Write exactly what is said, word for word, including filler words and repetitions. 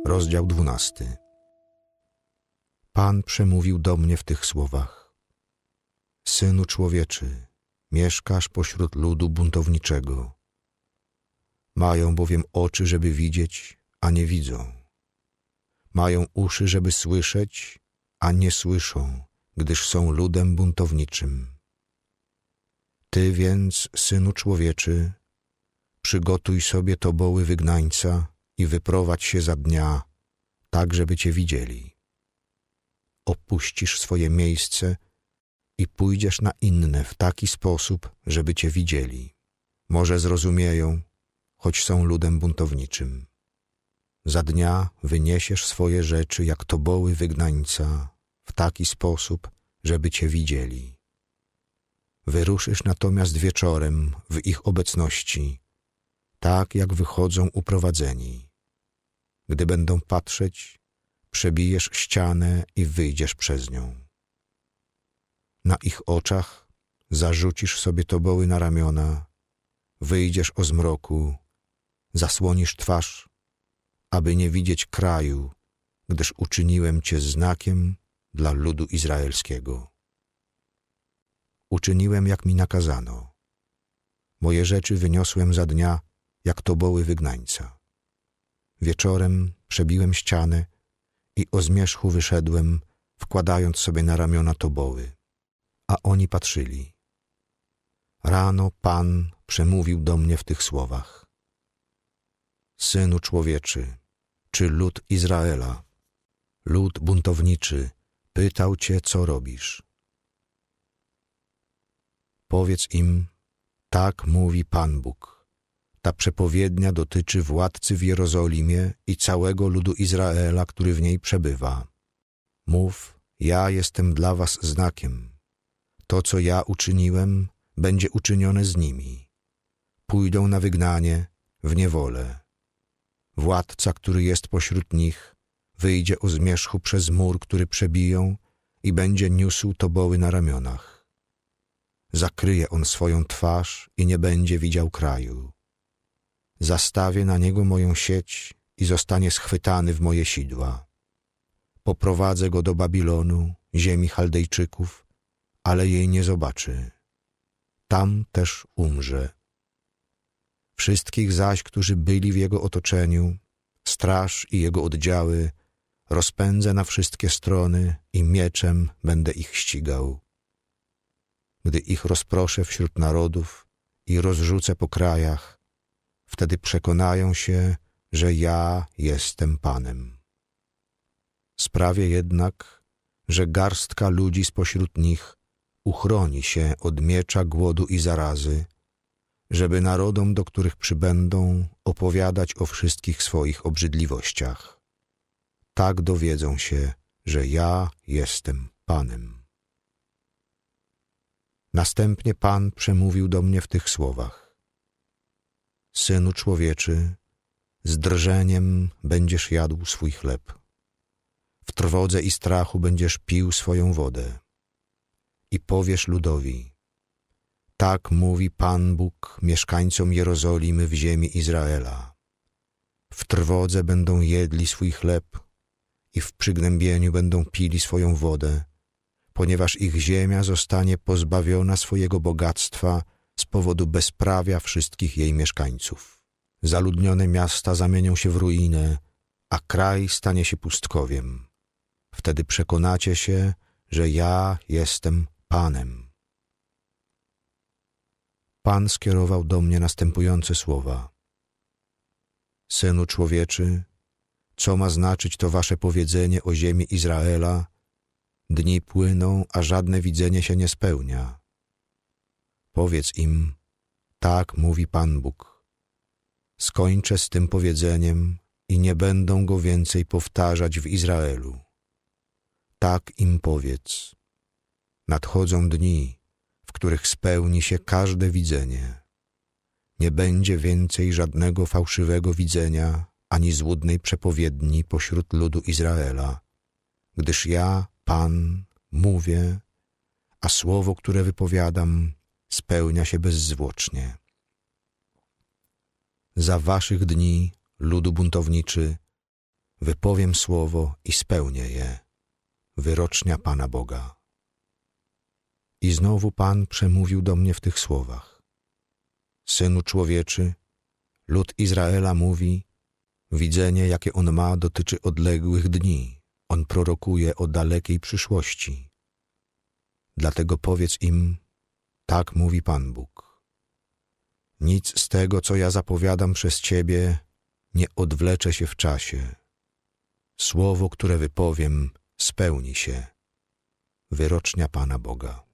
Rozdział dwunasty. Pan przemówił do mnie w tych słowach: Synu człowieczy, mieszkasz pośród ludu buntowniczego. Mają bowiem oczy, żeby widzieć, a nie widzą. Mają uszy, żeby słyszeć, a nie słyszą, gdyż są ludem buntowniczym. Ty więc, synu człowieczy, przygotuj sobie toboły wygnańca i wyprowadź się za dnia, tak żeby cię widzieli. Opuścisz swoje miejsce i pójdziesz na inne w taki sposób, żeby cię widzieli. Może zrozumieją, choć są ludem buntowniczym. Za dnia wyniesiesz swoje rzeczy jak toboły wygnańca w taki sposób, żeby cię widzieli. Wyruszysz natomiast wieczorem w ich obecności, tak jak wychodzą uprowadzeni. Gdy będą patrzeć, przebijesz ścianę i wyjdziesz przez nią. Na ich oczach zarzucisz sobie toboły na ramiona, wyjdziesz o zmroku, zasłonisz twarz, aby nie widzieć kraju, gdyż uczyniłem cię znakiem dla ludu izraelskiego. Uczyniłem, jak mi nakazano. Moje rzeczy wyniosłem za dnia, jak toboły wygnańca. Wieczorem przebiłem ścianę i o zmierzchu wyszedłem, wkładając sobie na ramiona toboły, a oni patrzyli. Rano Pan przemówił do mnie w tych słowach: Synu człowieczy, czy lud Izraela, lud buntowniczy, pytał cię, co robisz? Powiedz im, tak mówi Pan Bóg. Ta przepowiednia dotyczy władcy w Jerozolimie i całego ludu Izraela, który w niej przebywa. Mów, ja jestem dla was znakiem. To, co ja uczyniłem, będzie uczynione z nimi. Pójdą na wygnanie, w niewolę. Władca, który jest pośród nich, wyjdzie o zmierzchu przez mur, który przebiją i będzie niósł toboły na ramionach. Zakryje on swoją twarz i nie będzie widział kraju. Zastawię na niego moją sieć i zostanie schwytany w moje sidła. Poprowadzę go do Babilonu, ziemi Chaldejczyków, ale jej nie zobaczy. Tam też umrze. Wszystkich zaś, którzy byli w jego otoczeniu, straż i jego oddziały, rozpędzę na wszystkie strony i mieczem będę ich ścigał. Gdy ich rozproszę wśród narodów i rozrzucę po krajach, wtedy przekonają się, że ja jestem Panem. Sprawię jednak, że garstka ludzi spośród nich uchroni się od miecza, głodu i zarazy, żeby narodom, do których przybędą, opowiadać o wszystkich swoich obrzydliwościach. Tak dowiedzą się, że ja jestem Panem. Następnie Pan przemówił do mnie w tych słowach: Synu człowieczy, z drżeniem będziesz jadł swój chleb. W trwodze i strachu będziesz pił swoją wodę. I powiesz ludowi: tak mówi Pan Bóg mieszkańcom Jerozolimy w ziemi Izraela. W trwodze będą jedli swój chleb i w przygnębieniu będą pili swoją wodę, ponieważ ich ziemia zostanie pozbawiona swojego bogactwa z powodu bezprawia wszystkich jej mieszkańców. Zaludnione miasta zamienią się w ruinę, a kraj stanie się pustkowiem. Wtedy przekonacie się, że ja jestem Panem. Pan skierował do mnie następujące słowa: Synu człowieczy, co ma znaczyć to wasze powiedzenie o ziemi Izraela? Dni płyną, a żadne widzenie się nie spełnia. Powiedz im, tak mówi Pan Bóg. Skończę z tym powiedzeniem i nie będą go więcej powtarzać w Izraelu. Tak im powiedz. Nadchodzą dni, w których spełni się każde widzenie. Nie będzie więcej żadnego fałszywego widzenia ani złudnej przepowiedni pośród ludu Izraela, gdyż ja, Pan, mówię, a słowo, które wypowiadam, spełnia się bezzwłocznie. Za waszych dni, ludu buntowniczy, wypowiem słowo i spełnię je. Wyrocznia Pana Boga. I znowu Pan przemówił do mnie w tych słowach. Synu człowieczy, lud Izraela mówi, widzenie, jakie on ma, dotyczy odległych dni. On prorokuje o dalekiej przyszłości. Dlatego powiedz im, tak mówi Pan Bóg. Nic z tego, co ja zapowiadam przez Ciebie, nie odwlecze się w czasie. Słowo, które wypowiem, spełni się. Wyrocznia Pana Boga.